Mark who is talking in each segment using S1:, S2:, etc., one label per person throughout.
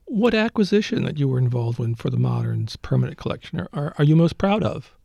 S1: What acquisition that you were involved in for the Moderns permanent collection are you most proud of?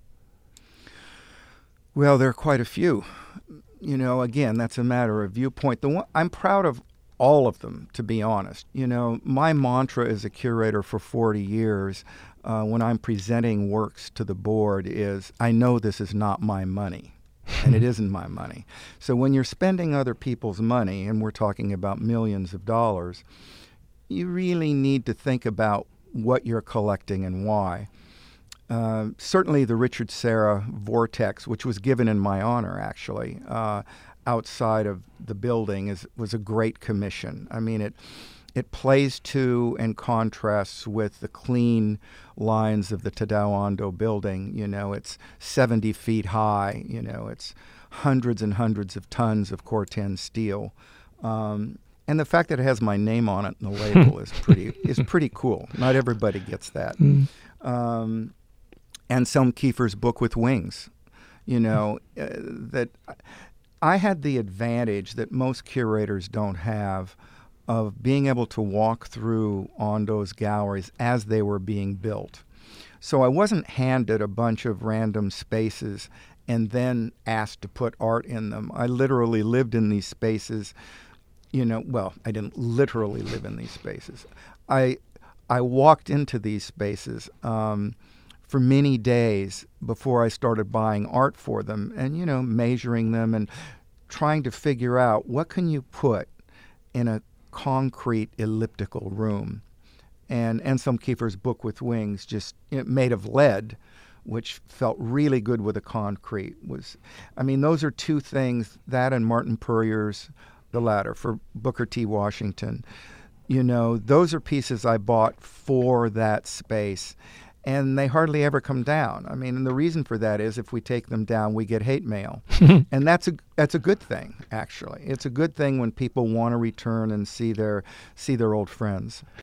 S2: Well, there are quite a few. Again, that's a matter of viewpoint. The one I'm proud of all of them, to be honest. My mantra as a curator for 40 years, when I'm presenting works to the board, is I know this is not my money. And it isn't my money. So when you're spending other people's money, and we're talking about millions of dollars, you really need to think about what you're collecting and why. Certainly the Richard Serra Vortex, which was given in my honor, actually, outside of the building, was a great commission. I mean, it plays to and contrasts with the clean lines of the Tadao Ando building. It's 70 feet high. It's hundreds and hundreds of tons of Corten steel. And the fact that it has my name on it and the label is pretty cool. Not everybody gets that. And Selm Kiefer's Book with Wings, that I had the advantage that most curators don't have of being able to walk through Ando's galleries as they were being built. So I wasn't handed a bunch of random spaces and then asked to put art in them. I literally lived in these spaces. Well, I didn't literally live in these spaces. I walked into these spaces for many days before I started buying art for them and, measuring them and trying to figure out what can you put in a concrete elliptical room. And Anselm Kiefer's Book with Wings, just made of lead, which felt really good with a concrete. Those are two things, that and Martin Puryear's The Ladder for Booker T. Washington. Those are pieces I bought for that space. And they hardly ever come down. And the reason for that is if we take them down, we get hate mail. And that's a good thing, actually. It's a good thing when people want to return and see their old friends.